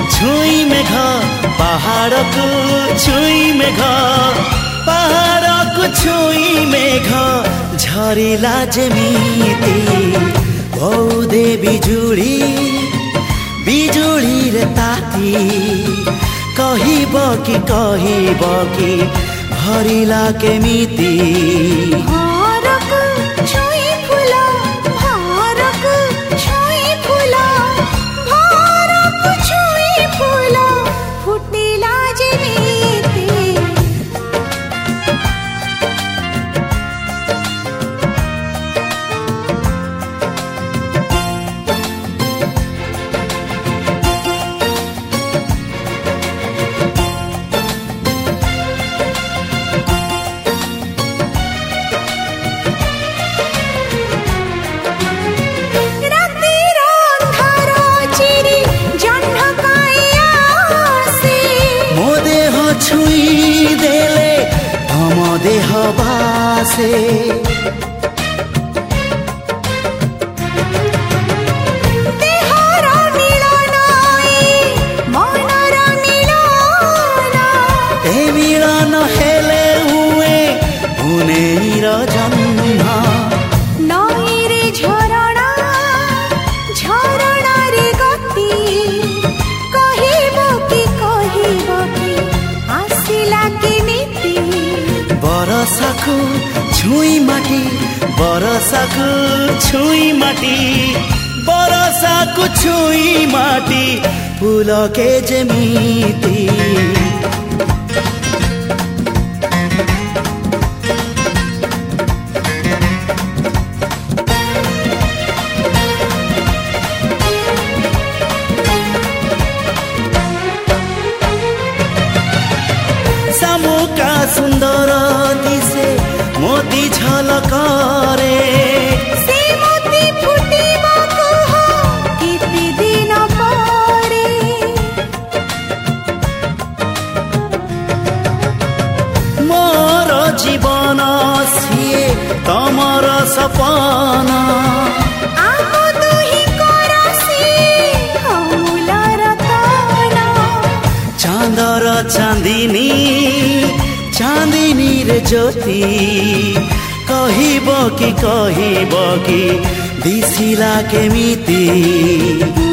छुई मेघ पहाडको छुई मेघ पहाडको छुई मेघ झरिला जेमिति बौदे बिजुली बिजुली रे ताती कहिब कि भरिला केमिति छुई देले तम देह बासे देहर मिलन मनर मिलन ए मिलन हेले हुए हुनेर जन्म नईरे झरणा झरणा रे गति कहिब कि आसिला केमिति बरसाको छुई माटी बरसाको छुई माटी बरसाको छुई माटी फुलके जेमिति सामुका सुन्दर दिसे मोती झलकरे से मोती फुटिब कह केते दिन परे मोर जीवन सिए तमर सपना आम दुही करसी अमूल रतन चांदर चांदिनी चांदिनी रे ज्योति कहिब कि दिसिला केमिति